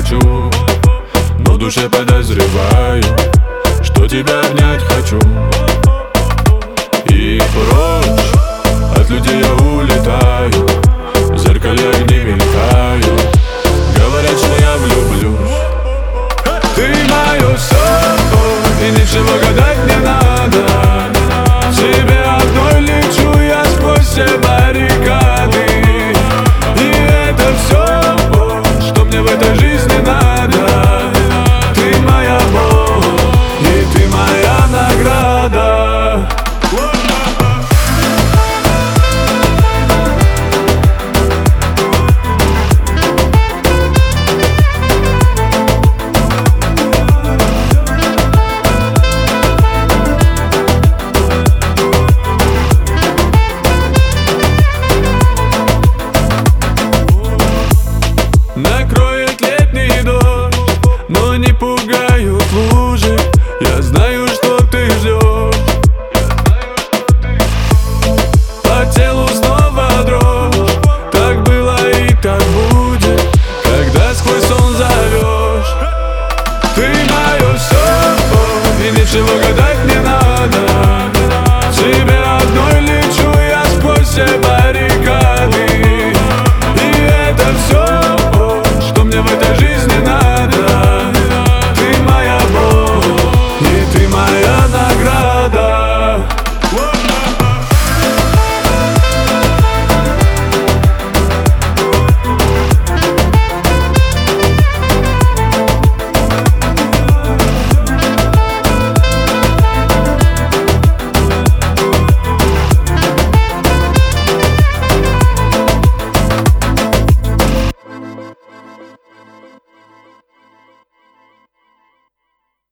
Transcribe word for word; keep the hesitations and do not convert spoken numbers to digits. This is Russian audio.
хочу, но в душе подозреваю, что тебя обнять хочу. И прочь от людей я улетаю, в зеркале огни мелькаю, говорят, что я влюблюсь. Ты мое все, и ничего гадать не надо. Тебе одной лечу я сквозь все баррикады. И это все, что мне в этой жизни надо. Ты моя боль, и ты моя награда. Накроет летний дождь, но не пугают лужи. Я знаю, что ты ждешь. По телу снова дрожь. Так было и так будет, когда сквозь сон зовешь. Ты мое все, и ничего гадать не надо.